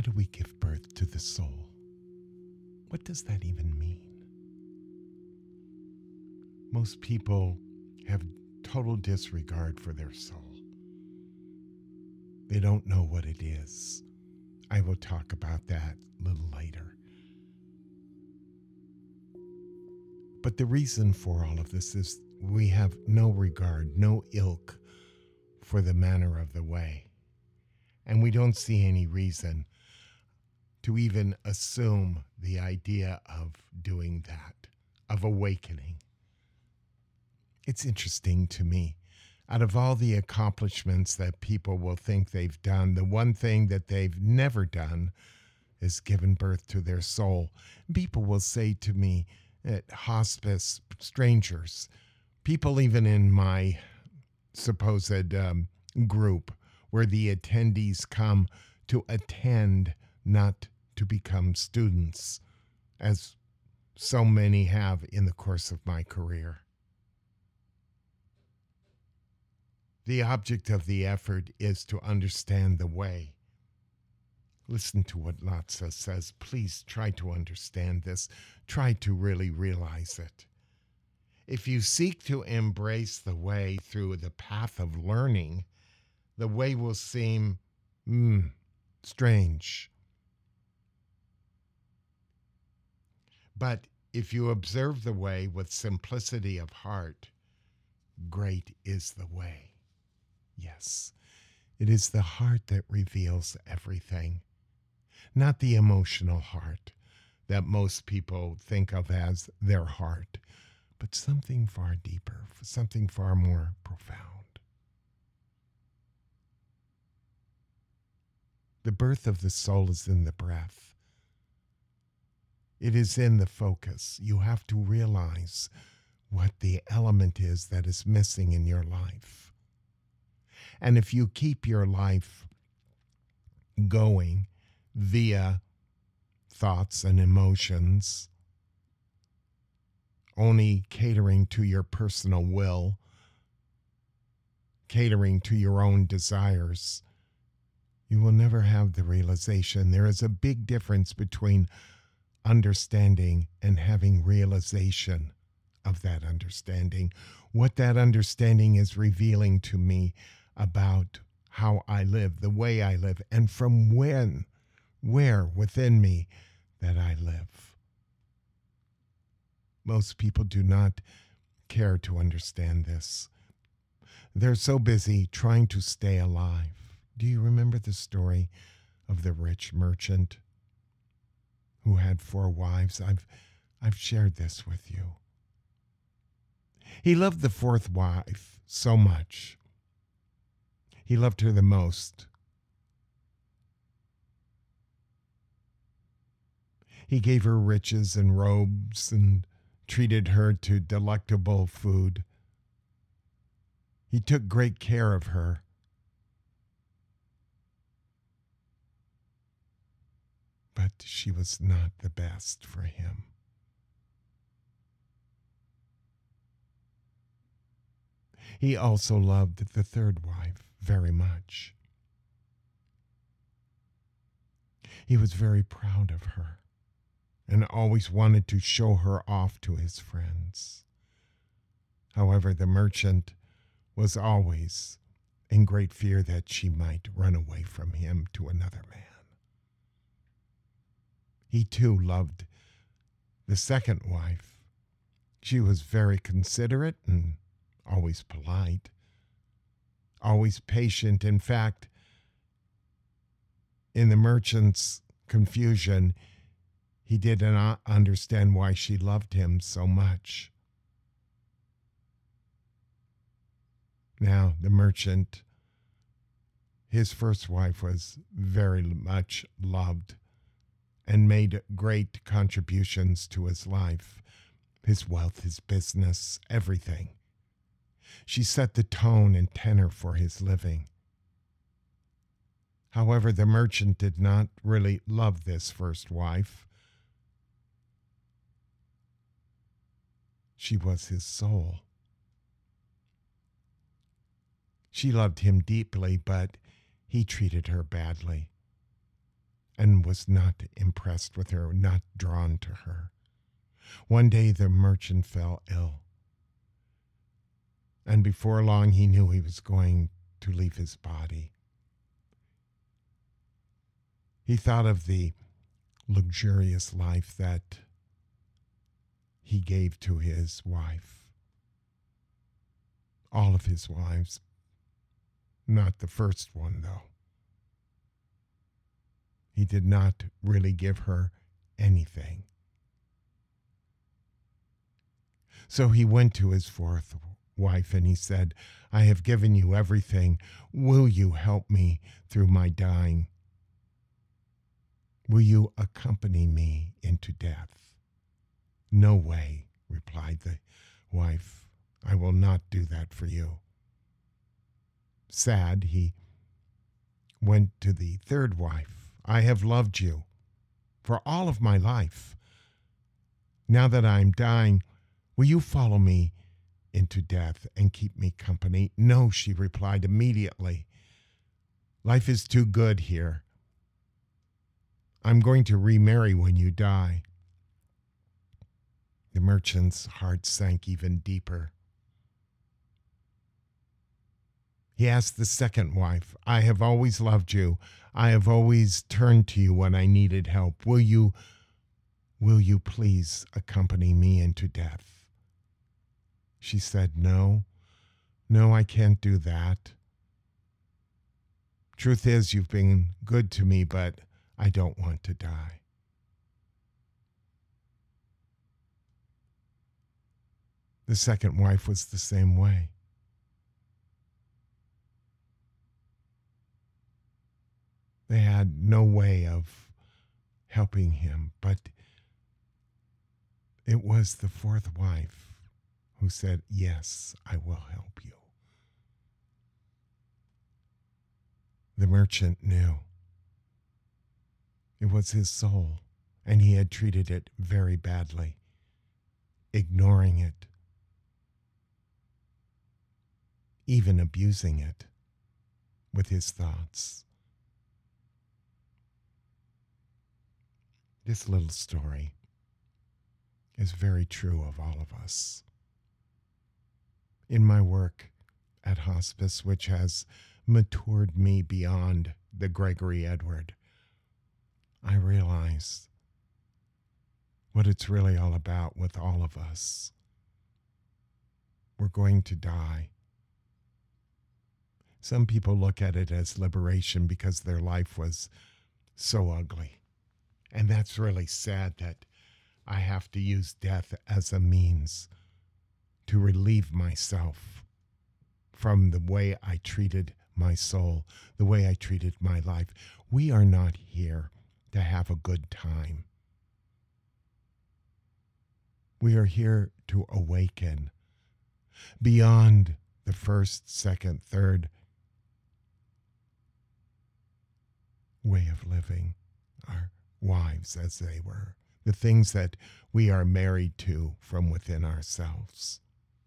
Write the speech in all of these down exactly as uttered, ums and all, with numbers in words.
do we give birth to the soul? What does that even mean? Most people have total disregard for their soul. They don't know what it is. I will talk about that a little later. But the reason for all of this is we have no regard, no ilk for the manner of the way. And we don't see any reason to even assume the idea of doing that, of awakening. It's interesting to me. Out of all the accomplishments that people will think they've done, the one thing that they've never done is given birth to their soul. People will say to me at hospice, strangers, people even in my supposed um, group, where the attendees come to attend, not to become students, as so many have in the course of my career. The object of the effort is to understand the way. Listen to what Lhasa says. Please try to understand this. Try to really realize it. If you seek to embrace the way through the path of learning, the way will seem mm, strange. But if you observe the way with simplicity of heart, great is the way. Yes, it is the heart that reveals everything, not the emotional heart that most people think of as their heart, but something far deeper, something far more profound. The birth of the soul is in the breath. It is in the focus. You have to realize what the element is that is missing in your life. And if you keep your life going via thoughts and emotions, only catering to your personal will, catering to your own desires, you will never have the realization. There is a big difference between understanding and having realization of that understanding. What that understanding is revealing to me about how I live, the way I live, and from when, where within me that I live. Most people do not care to understand this. They're so busy trying to stay alive. Do you remember the story of the rich merchant who had four wives? I've, I've shared this with you. He loved the fourth wife so much. He loved her the most. He gave her riches and robes and treated her to delectable food. He took great care of her. But she was not the best for him. He also loved the third wife very much. He was very proud of her and always wanted to show her off to his friends. However, the merchant was always in great fear that she might run away from him to another man. He too loved the second wife. She was very considerate and always polite, always patient. In fact, in the merchant's confusion, he did not understand why she loved him so much. Now, the merchant, his first wife, was very much loved and made great contributions to his life, his wealth, his business, everything. She set the tone and tenor for his living. However, the merchant did not really love this first wife. She was his soul. She loved him deeply, but he treated her badly. and was not impressed with her, not drawn to her. One day the merchant fell ill, and before long he knew he was going to leave his body. He thought of the luxurious life that he gave to his wife. All of his wives, not the first one, though. He did not really give her anything. So he went to his fourth wife and he said, I have given you everything. Will you help me through my dying? Will you accompany me into death? No way, replied the wife. I will not do that for you. Sad, he went to the third wife. I have loved you for all of my life. Now that I am dying, will you follow me into death and keep me company? No, she replied immediately. Life is too good here. I'm going to remarry when you die. The merchant's heart sank even deeper. He asked the second wife, I have always loved you. I have always turned to you when I needed help. Will you, will you please accompany me into death? She said, no, no, I can't do that. Truth is, you've been good to me, but I don't want to die. The second wife was the same way. They had no way of helping him, but it was the fourth wife who said, yes, I will help you. The merchant knew. It was his soul, and he had treated it very badly, ignoring it, even abusing it with his thoughts. This little story is very true of all of us. In my work at hospice, which has matured me beyond the Gregory Edward, I realize what it's really all about with all of us. We're going to die. Some people look at it as liberation because their life was so ugly. And that's really sad that I have to use death as a means to relieve myself from the way I treated my soul, the way I treated my life. We are not here to have a good time. We are here to awaken beyond the first, second, third way of living, our wives as they were, the things that we are married to from within ourselves.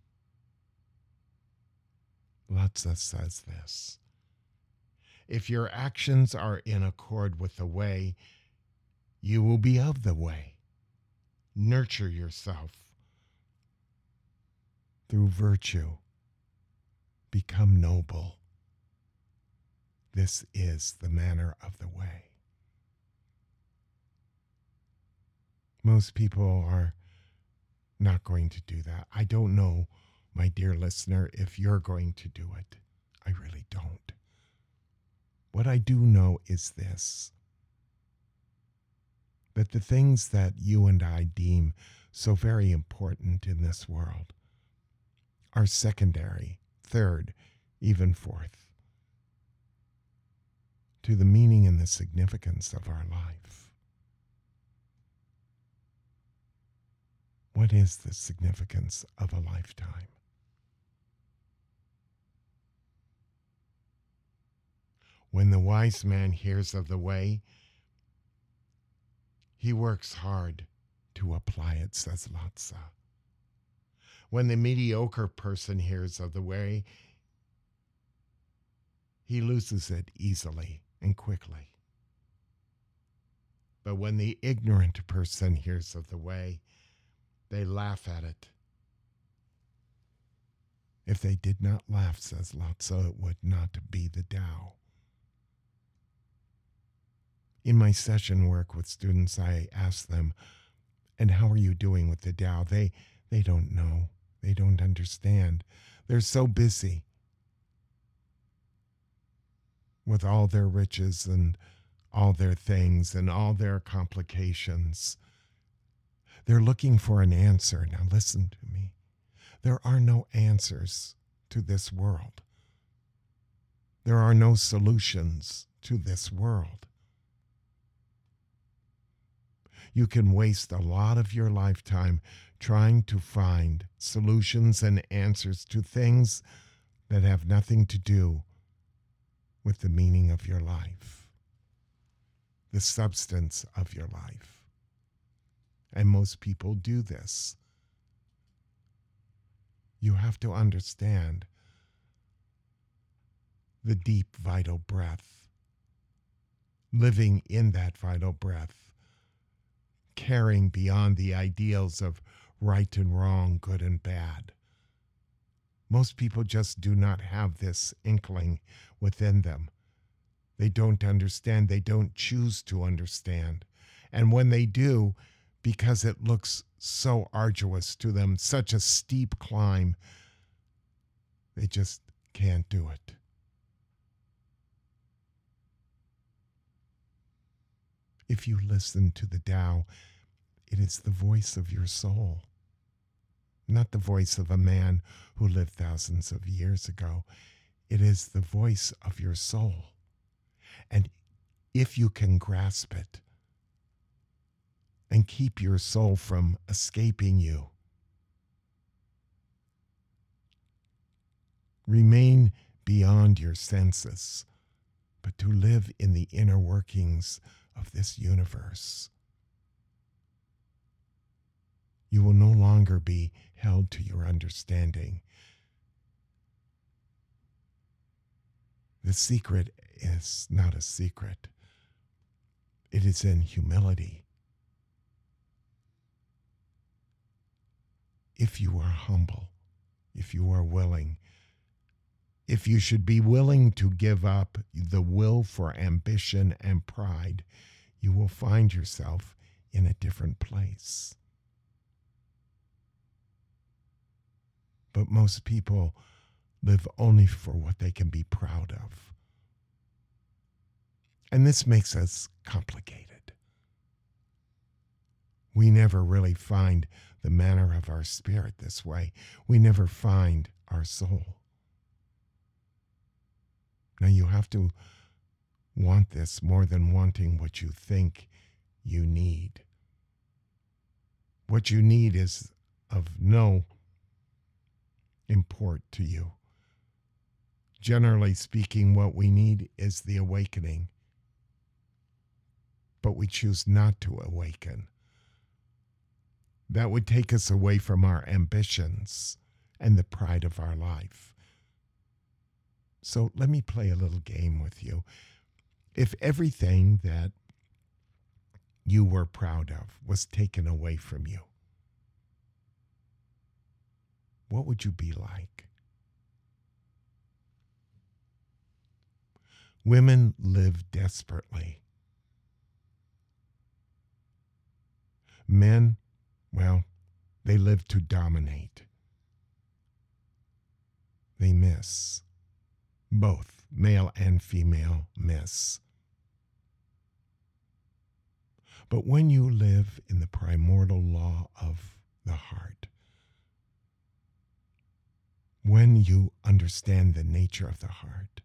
Lotsa says this: if your actions are in accord with the way, you will be of the way. Nurture yourself through virtue. Become noble. This is the manner of the way. Most people are not going to do that. I don't know, my dear listener, if you're going to do it. I really don't. What I do know is this: that the things that you and I deem so very important in this world are secondary, third, even fourth, to the meaning and the significance of our life. What is the significance of a lifetime? When the wise man hears of the way, he works hard to apply it, says Lotsa. When the mediocre person hears of the way, he loses it easily and quickly. But when the ignorant person hears of the way, they laugh at it. If they did not laugh, says Lao Tzu, it would not be the Tao. In my session work with students, I ask them, and how are you doing with the Tao? They, they don't know. They don't understand. They're so busy with all their riches and all their things and all their complications. They're looking for an answer. Now listen to me. There are no answers to this world. There are no solutions to this world. You can waste a lot of your lifetime trying to find solutions and answers to things that have nothing to do with the meaning of your life, the substance of your life. And most people do this. You have to understand the deep vital breath, living in that vital breath, caring beyond the ideals of right and wrong, good and bad. Most people just do not have this inkling within them. They don't understand. They don't choose to understand. And when they do, because it looks so arduous to them, such a steep climb, they just can't do it. If you listen to the Tao, it is the voice of your soul, not the voice of a man who lived thousands of years ago. It is the voice of your soul. And if you can grasp it and keep your soul from escaping you, remain beyond your senses, but to live in the inner workings of this universe, you will no longer be held to your understanding. The secret is not a secret. It is in humility. If you are humble, if you are willing, if you should be willing to give up the will for ambition and pride, you will find yourself in a different place. But most people live only for what they can be proud of. And this makes us complicated. We never really find the manner of our spirit this way. We never find our soul. Now you have to want this more than wanting what you think you need. What you need is of no import to you. Generally speaking, what we need is the awakening. But we choose not to awaken. That would take us away from our ambitions and the pride of our life. So let me play a little game with you. If everything that you were proud of was taken away from you, what would you be like? Women live desperately. Men, well, they live to dominate. They miss. Both male and female miss. But when you live in the primordial law of the heart, when you understand the nature of the heart,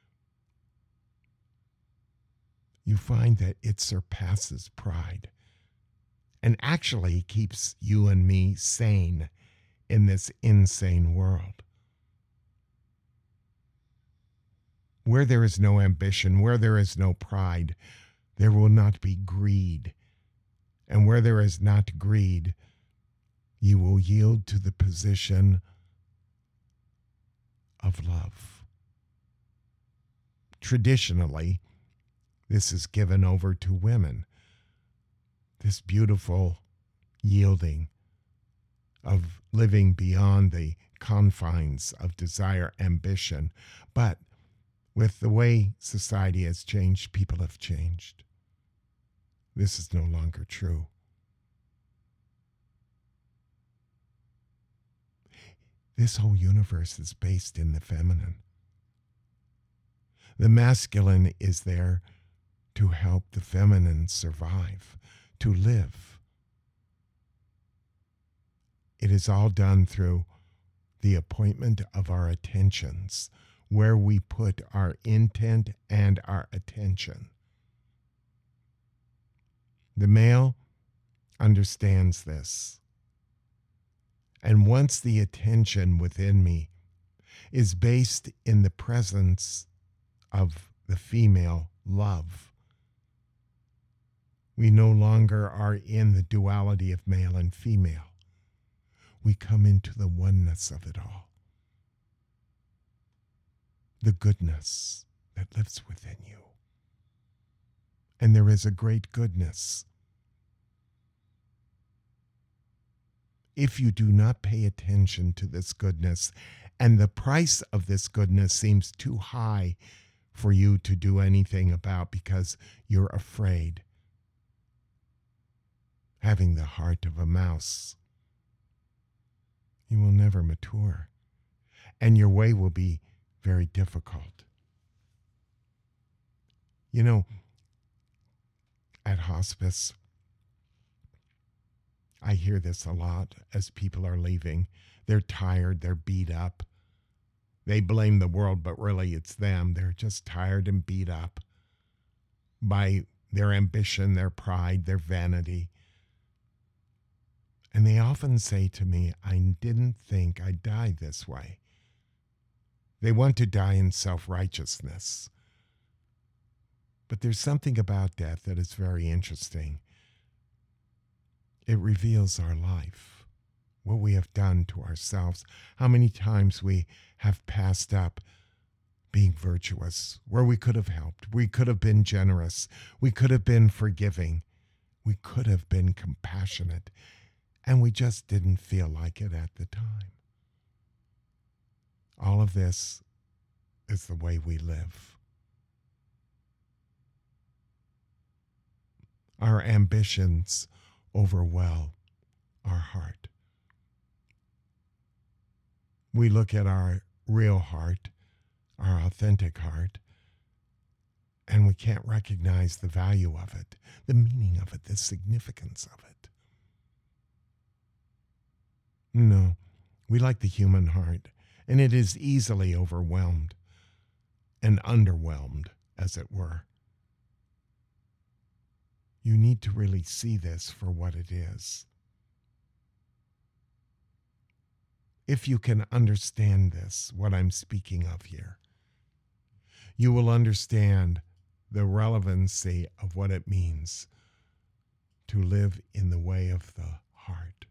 you find that it surpasses pride and actually keeps you and me sane in this insane world. Where there is no ambition, where there is no pride, there will not be greed. And where there is not greed, you will yield to the position of love. Traditionally, this is given over to women. this beautiful yielding of living beyond the confines of desire, ambition. But with the way society has changed, people have changed. This is no longer true. This whole universe is based in the feminine. The masculine is there to help the feminine survive, to live. It is all done through the appointment of our attentions, where we put our intent and our attention. The male understands this. And once the attention within me is based in the presence of the female love, we no longer are in the duality of male and female. We come into the oneness of it all. The goodness that lives within you. And there is a great goodness. If you do not pay attention to this goodness, and the price of this goodness seems too high for you to do anything about because you're afraid, having the heart of a mouse, you will never mature, and your way will be very difficult. You know, at hospice, I hear this a lot as people are leaving. They're tired, they're beat up. They blame the world, but really it's them. They're just tired and beat up by their ambition, their pride, their vanity. And they often say to me, I didn't think I'd die this way. They want to die in self-righteousness. But there's something about death that is very interesting. It reveals our life, what we have done to ourselves, how many times we have passed up being virtuous, where we could have helped, we could have been generous, we could have been forgiving, we could have been compassionate, and we just didn't feel like it at the time. All of this is the way we live. Our ambitions overwhelm our heart. We look at our real heart, our authentic heart, and we can't recognize the value of it, the meaning of it, the significance of it. No, we like the human heart, and it is easily overwhelmed and underwhelmed, as it were. You need to really see this for what it is. If you can understand this, what I'm speaking of here, you will understand the relevancy of what it means to live in the way of the heart.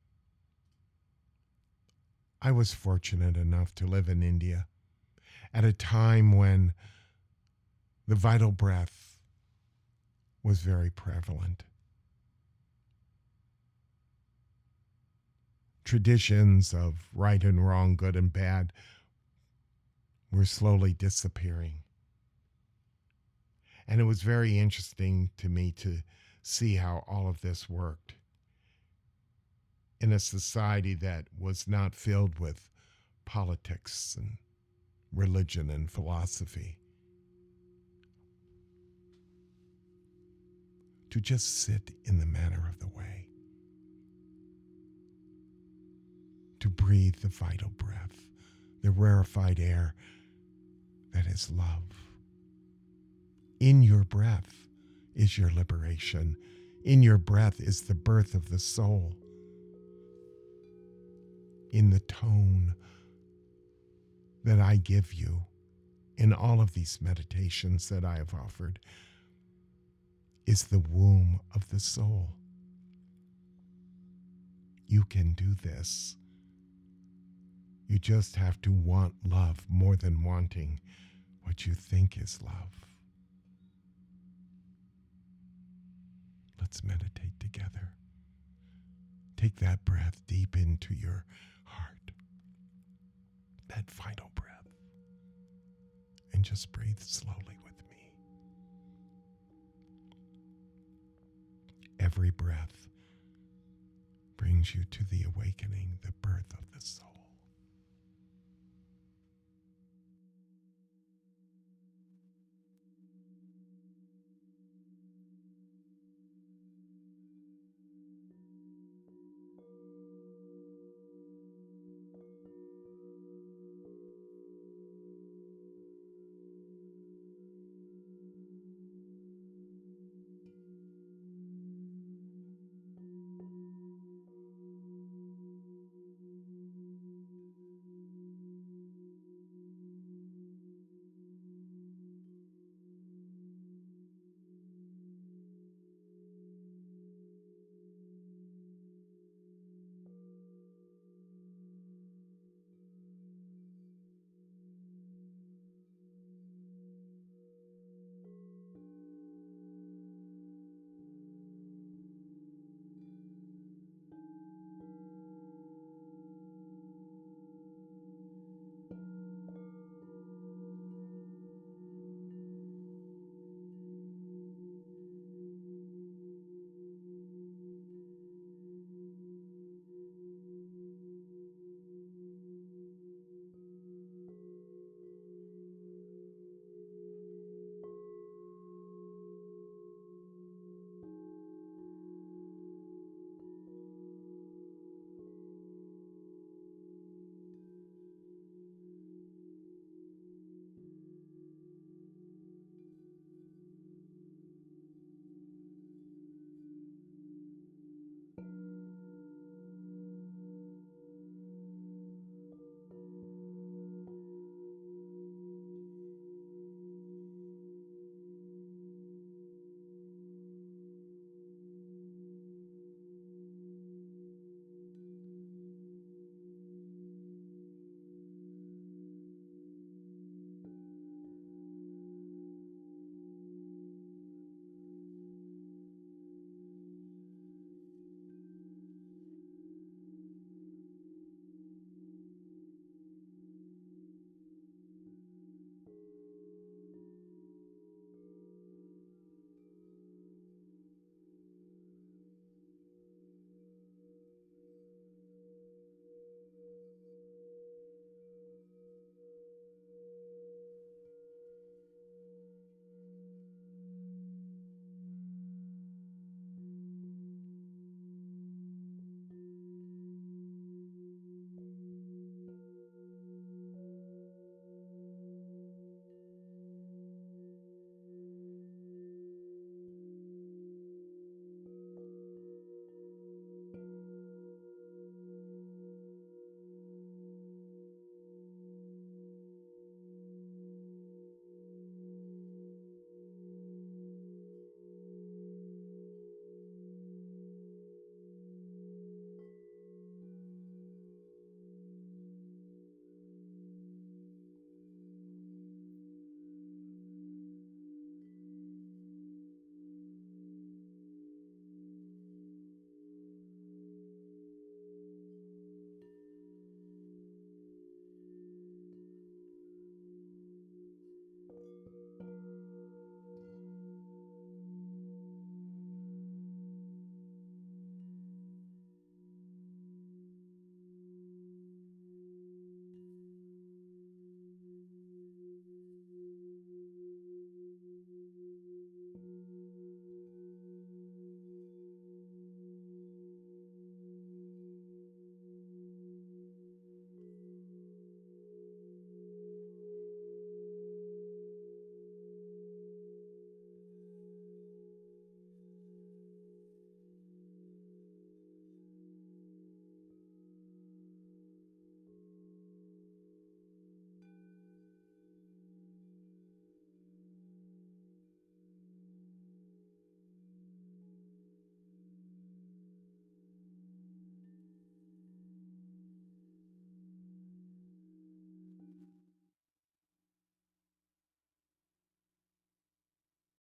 I was fortunate enough to live in India at a time when the vital breath was very prevalent. Traditions of right and wrong, good and bad, were slowly disappearing. And it was very interesting to me to see how all of this worked in a society that was not filled with politics and religion and philosophy. To just sit in the manner of the way. To breathe the vital breath, the rarefied air that is love. In your breath is your liberation. In your breath is the birth of the soul. In the tone that I give you in all of these meditations that I have offered is the womb of the soul. You can do this. You just have to want love more than wanting what you think is love. Let's meditate together. Take that breath deep into your heart, that final breath, and just breathe slowly with me. Every breath brings you to the awakening, the birth of the soul.